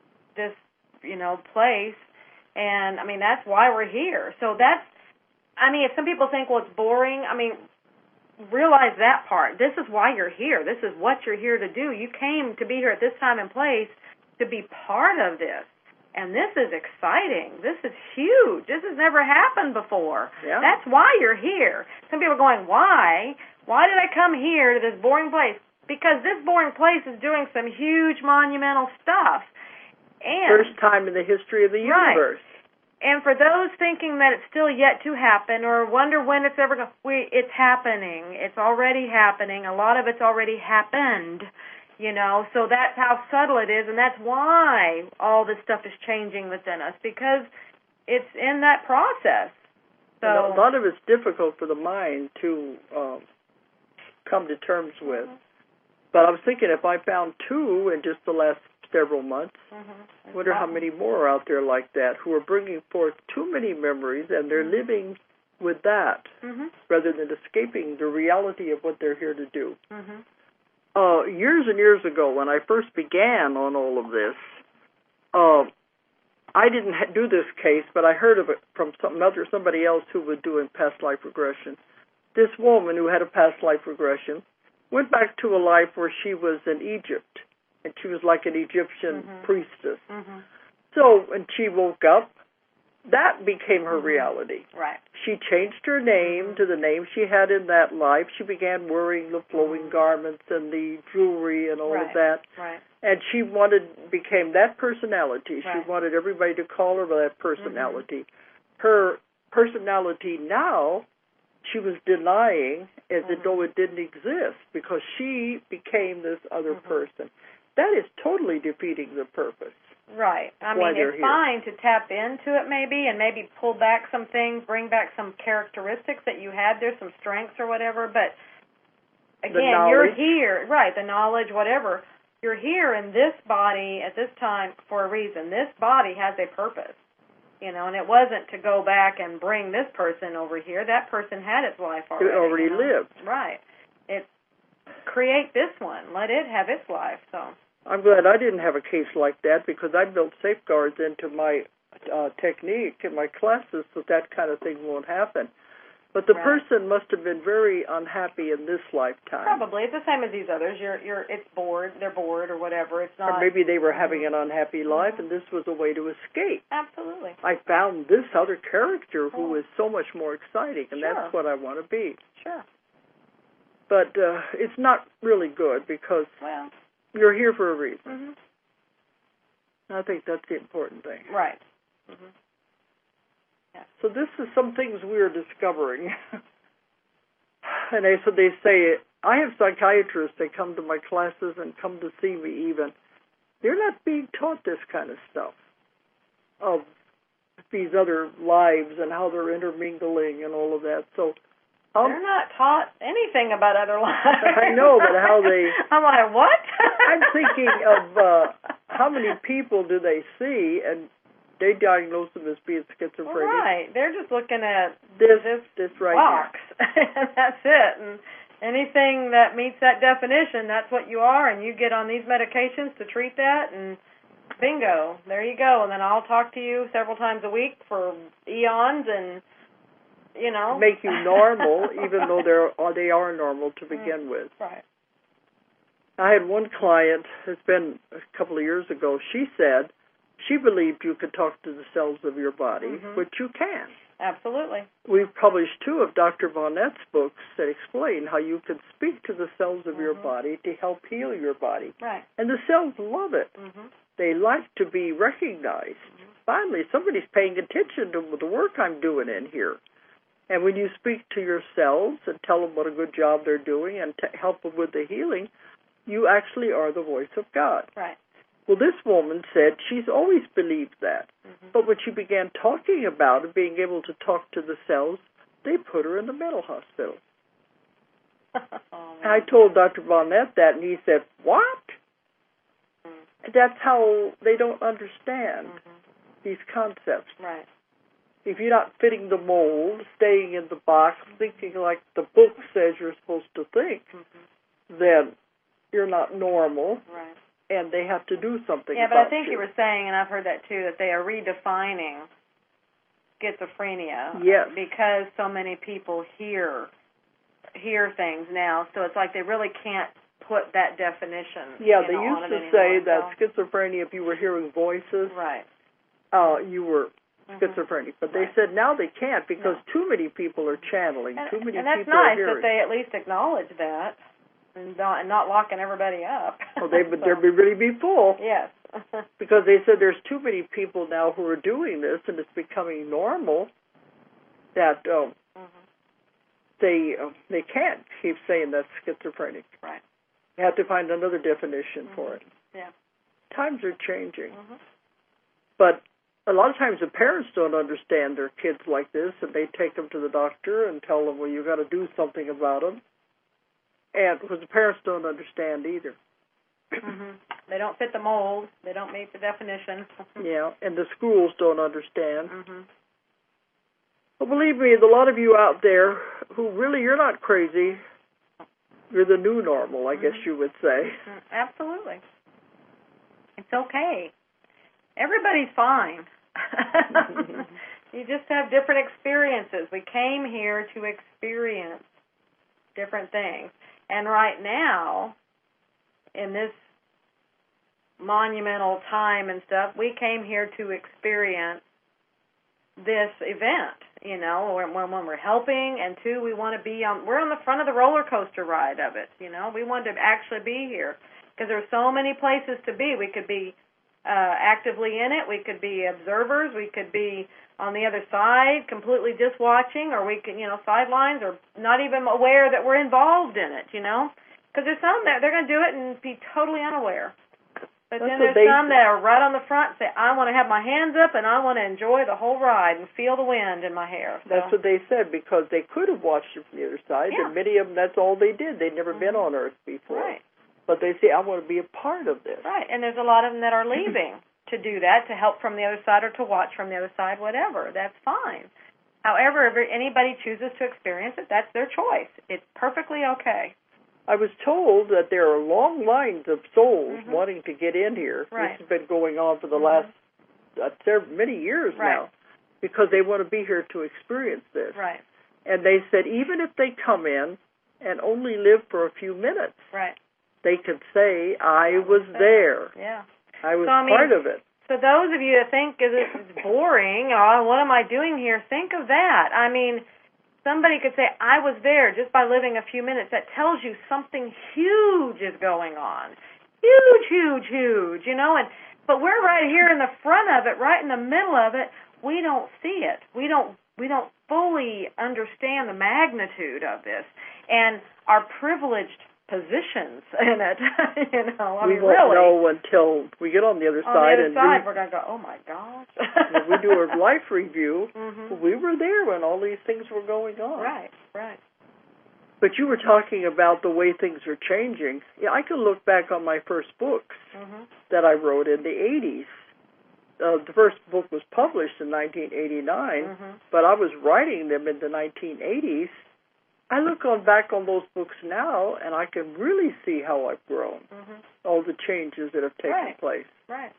place. And, I mean, that's why we're here. So if some people think, well, it's boring, realize that part. This is why you're here. This is what you're here to do. You came to be here at this time and place to be part of this. And this is exciting. This is huge. This has never happened before. Yeah. That's why you're here. Some people are going, why? Why did I come here to this boring place? Because this boring place is doing some huge monumental stuff. And first time in the history of the universe. And for those thinking that it's still yet to happen or wonder when it's ever going to, it's happening. It's already happening. A lot of it's already happened, So that's how subtle it is, and that's why all this stuff is changing within us, because it's in that process. So a lot of it's difficult for the mind to come to terms with. But I was thinking, if I found two in just the last several months, I wonder how many more are out there like that who are bringing forth too many memories, and they're living with that rather than escaping the reality of what they're here to do. Years and years ago, when I first began on all of this, I didn't do this case, but I heard of it from somebody else who was doing past life regression. This woman who had a past life regression went back to a life where she was in Egypt, and she was like an Egyptian priestess. So when she woke up, that became her reality. Right. She changed her name to the name she had in that life. She began wearing the flowing garments and the jewelry and all of that. Right. And she became that personality. She wanted everybody to call her by that personality. Her personality now, she was denying as though it didn't exist, because she became this other person. That is totally defeating the purpose. Right. I mean, it's fine to tap into it maybe, and maybe pull back some things, bring back some characteristics that you had there, some strengths or whatever, but again, you're here, right, the knowledge, whatever. You're here in this body at this time for a reason. This body has a purpose, and it wasn't to go back and bring this person over here. That person had its life already. It already lived. Right. Create this one. Let it have its life, so. I'm glad I didn't have a case like that, because I built safeguards into my technique in my classes so that kind of thing won't happen. But the person must have been very unhappy in this lifetime. Probably. It's the same as these others. It's bored. They're bored or whatever. It's not. Or maybe they were having an unhappy life, and this was a way to escape. Absolutely. I found this other character who is so much more exciting, and that's what I want to be. Sure. But it's not really good, because you're here for a reason. I think that's the important thing. Right. Mm-hmm. Yeah. So this is some things we're discovering. And so they say, I have psychiatrists that come to my classes and come to see me even. They're not being taught this kind of stuff of these other lives and how they're intermingling and all of that. So they're not taught anything about other lives. I know, but how they... I'm like, what? I'm thinking of how many people do they see, and they diagnose them as being schizophrenic. Well, right. They're just looking at this right box, and that's it. And anything that meets that definition, that's what you are, and you get on these medications to treat that, and bingo, there you go. And then I'll talk to you several times a week for eons, and make you normal, even though they are normal to begin with. Right. I had one client, it's been a couple of years ago, she said she believed you could talk to the cells of your body, which you can. Absolutely. We've published 2 of Dr. Bonnett's books that explain how you can speak to the cells of your body to help heal your body. Right. And the cells love it. They like to be recognized. Finally, somebody's paying attention to the work I'm doing in here. And when you speak to your cells and tell them what a good job they're doing and help them with the healing, you actually are the voice of God. Right. Well, this woman said she's always believed that. But when she began talking about it, being able to talk to the cells, they put her in the mental hospital. I told Dr. Bonnett that, and he said, what? That's how they don't understand these concepts. Right. If you're not fitting the mold, staying in the box, thinking like the book says you're supposed to think, then you're not normal. Right. And they have to do something about Yeah, but I think you were saying, and I've heard that too, that they are redefining schizophrenia. Yes. Because so many people hear things now, so it's like they really can't put that definition. Yeah, they used to say that schizophrenia, if you were hearing voices, right, you were schizophrenic. But they said now they can't because too many people are channeling. Too many people are hearing. And that's nice that they at least acknowledge that. And not locking everybody up. Well, they'd really be full. Yes. Because they said there's too many people now who are doing this, and it's becoming normal that they can't keep saying that's schizophrenic. Right. You have to find another definition for it. Yeah. Times are changing. But a lot of times the parents don't understand their kids like this, and they take them to the doctor and tell them, well, you've got to do something about them. And because the parents don't understand either. They don't fit the mold. They don't meet the definition. Yeah, and the schools don't understand. Well, believe me, there's a lot of you out there who really, you're not crazy. You're the new normal, I guess you would say. Absolutely. It's okay. Everybody's fine. You just have different experiences. We came here to experience different things. And right now, in this monumental time and stuff, we came here to experience this event, when we're helping, and 2, we're on the front of the roller coaster ride of it, We want to actually be here because there's so many places to be. We could be actively in it. We could be observers. We could be on the other side, completely just watching, or we can, sidelines, or not even aware that we're involved in it, Because there's some that they're going to do it and be totally unaware. But then there's some that are right on the front and say, I want to have my hands up and I want to enjoy the whole ride and feel the wind in my hair. So. That's what they said, because they could have watched it from the other side, and many of them, that's all they did. They'd never been on Earth before. Right. But they say, I want to be a part of this. Right, and there's a lot of them that are leaving to do that, to help from the other side or to watch from the other side, whatever. That's fine. However, if anybody chooses to experience it, that's their choice. It's perfectly okay. I was told that there are long lines of souls wanting to get in here. Right. This has been going on for the last many years now, because they want to be here to experience this. Right. And they said even if they come in and only live for a few minutes, they can say, I was there. Yeah. I was part of it. So those of you that think this is boring, or what am I doing here, think of that. I mean, somebody could say, I was there just by living a few minutes. That tells you something huge is going on. Huge, huge, huge, And But we're right here in the front of it, right in the middle of it. We don't see it. We don't fully understand the magnitude of this and our privileged positions in it. We won't know until we get on the other side. On the other side, we're going to go, oh, my gosh. When we do a life review, mm-hmm. we were there when all these things were going on. Right. But you were talking about the way things are changing. Yeah, I can look back on my first books mm-hmm. that I wrote in the 80s. The first book was published in 1989, mm-hmm. but I was writing them in the 1980s. I look back on those books now, and I can really see how I've grown, mm-hmm. all the changes that have taken place. Right.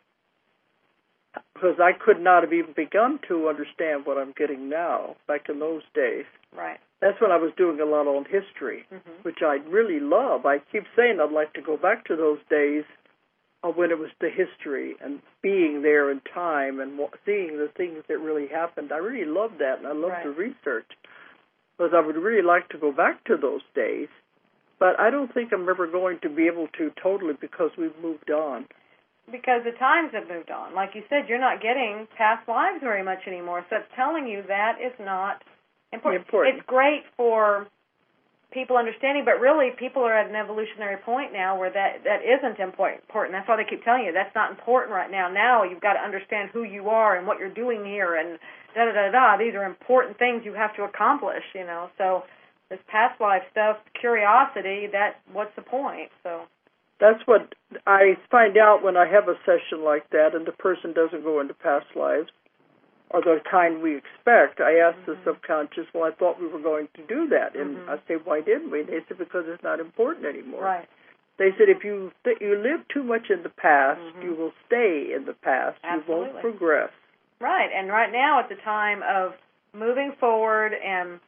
Because I could not have even begun to understand what I'm getting now back in those days. Right. That's when I was doing a lot on history, mm-hmm. which I really love. I keep saying I'd like to go back to those days when it was the history and being there in time and seeing the things that really happened. I really love that, and I love the research. Because I would really like to go back to those days, but I don't think I'm ever going to be able to totally because we've moved on. Because the times have moved on. Like you said, you're not getting past lives very much anymore, so it's telling you that is not important. It's great for people understanding, but really people are at an evolutionary point now where that isn't important. That's why they keep telling you that's not important right now. Now you've got to understand who you are and what you're doing here and da-da-da-da. These are important things you have to accomplish, So this past life stuff, curiosity, what's the point? So that's what I find out when I have a session like that and the person doesn't go into past lives or the kind we expect. I ask mm-hmm. the subconscious, well, I thought we were going to do that. And mm-hmm. I say, why didn't we? They said, because it's not important anymore. Right. They said, if you live too much in the past, mm-hmm. you will stay in the past. Absolutely. You won't progress. Right, and right now it's a time of moving forward, and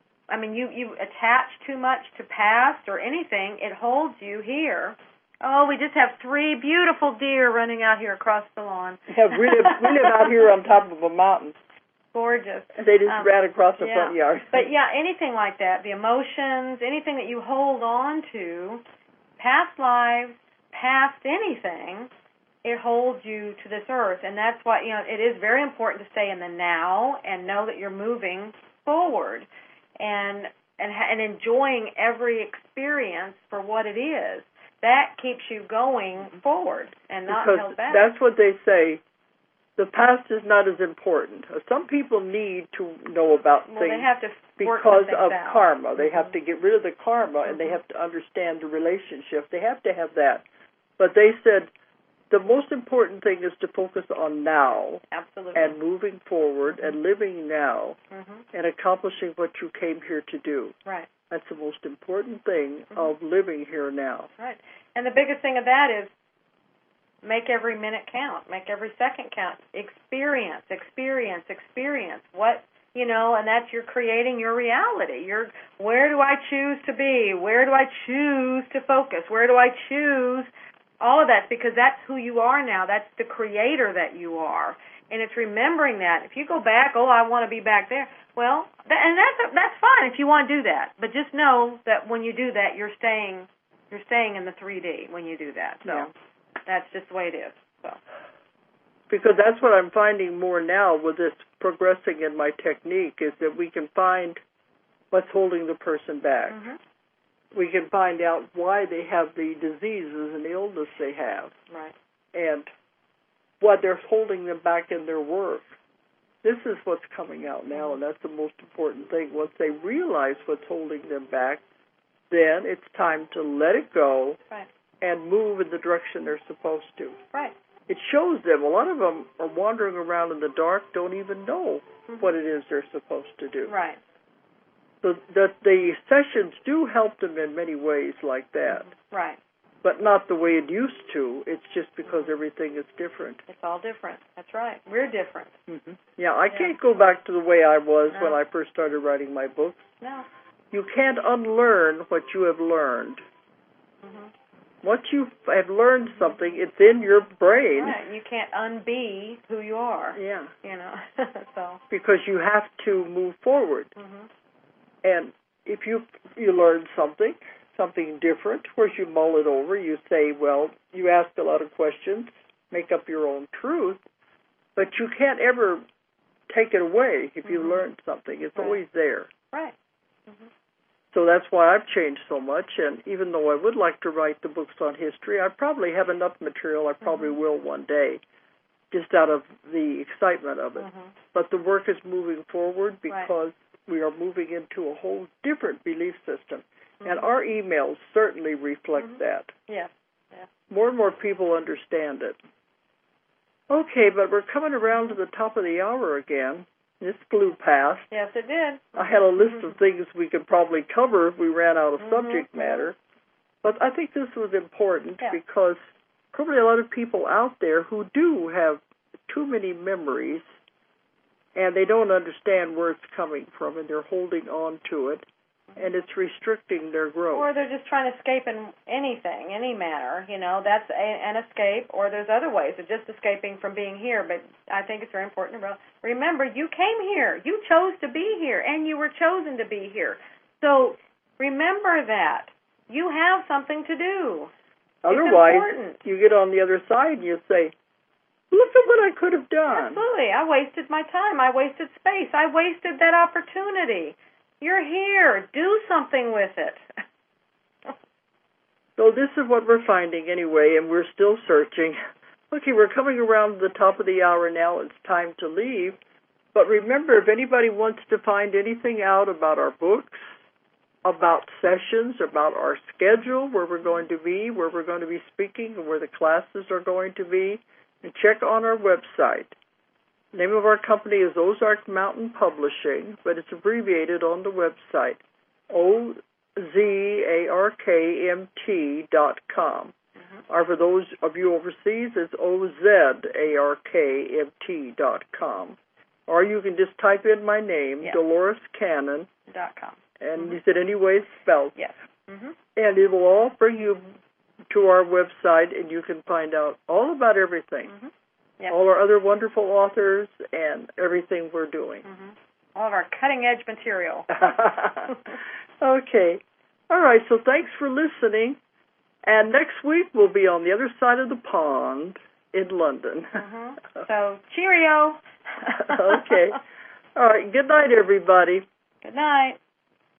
you attach too much to past or anything, it holds you here. Oh, we just have 3 beautiful deer running out here across the lawn. Yeah, we live out here on top of a mountain. Gorgeous. They just ran across the front yard. But yeah, anything like that, the emotions, anything that you hold on to, past lives, past anything, it holds you to this earth, and that's why it is very important to stay in the now and know that you're moving forward, and enjoying every experience for what it is. That keeps you going forward and not held back. That's what they say. The past is not as important. Some people need to know about things they have to because of out. karma. They mm-hmm. have to get rid of the karma, mm-hmm. and they have to understand the relationship. They have to have that. But they said the most important thing is to focus on now. Absolutely. And moving forward mm-hmm. and living now mm-hmm. and accomplishing what you came here to do. Right. That's the most important thing mm-hmm. of living here now. Right. And the biggest thing of that is make every minute count. Make every second count. Experience. What, and that's you're creating your reality. Where do I choose to be? Where do I choose to focus? Where do I choose? All of that, because that's who you are now. That's the creator that you are. And it's remembering that. If you go back, I want to be back there. Well, that's fine if you want to do that. But just know that when you do that, you're staying in the 3D when you do that. So that's just the way it is. So. Because that's what I'm finding more now with this progressing in my technique is that we can find what's holding the person back. Mm-hmm. We can find out why they have the diseases and the illness they have. Right. And what they're holding them back in their work. This is what's coming out now, and that's the most important thing. Once they realize what's holding them back, then it's time to let it go and move in the direction they're supposed to. Right. It shows them. A lot of them are wandering around in the dark, don't even know what it is they're supposed to do. Right. So the sessions do help them in many ways like that. Right. But not the way it used to. It's just because everything is different. It's all different. That's right. We're different. Mm-hmm. Yeah, I can't go back to the way I was No. when I first started writing my books. No. You can't unlearn what you have learned. Mm-hmm. Once you have learned something, it's in your brain. Right. You can't unbe who you are. Yeah. So. Because you have to move forward. Mm-hmm. And if you learn something different, of course you mull it over. You say, well, you ask a lot of questions. make up your own truth, but you can't ever take it away if you learned something. It's always there. Right. So that's why I've changed so much, and even though I would like to write the books on history, I probably have enough material. I probably will one day, just out of the excitement of it. But the work is moving forward because we are moving into a whole different belief system. And our emails certainly reflect that. Yeah. More and more people understand it. Okay, but we're coming around to the top of the hour again. This flew past. Yes, it did. I had a list of things we could probably cover if we ran out of subject matter. But I think this was important because probably a lot of people out there who do have too many memories and they don't understand where it's coming from and they're holding on to it and it's restricting their growth. Or they're just trying to escape in anything, any manner. That's an escape, or there's other ways of just escaping from being here. But I think it's very important to remember you came here. You chose to be here, and you were chosen to be here. So remember that. You have something to do. Otherwise, you get on the other side and you say, look at what I could have done. Absolutely. I wasted my time. I wasted space. I wasted that opportunity. You're here. Do something with it. So this is what we're finding anyway, and we're still searching. Okay, we're coming around the top of the hour now. It's time to leave. But remember, if anybody wants to find anything out about our books, about sessions, about our schedule, where we're going to be, where we're going to be speaking, and where the classes are going to be, and check on our website. The name of our company is Ozark Mountain Publishing, but it's abbreviated on the website, OZARKMT.com. Or for those of you overseas, it's OZARKMT.com. Or you can just type in my name, Dolores Cannon. .com. And you said any way it's spelled. Yes. And it will all bring you to our website, and you can find out all about everything. Yep. All our other wonderful authors and everything we're doing. All of our cutting-edge material. Okay. All right, so thanks for listening. And next week we'll be on the other side of the pond in London. So, cheerio. Okay. All right, good night, everybody. Good night.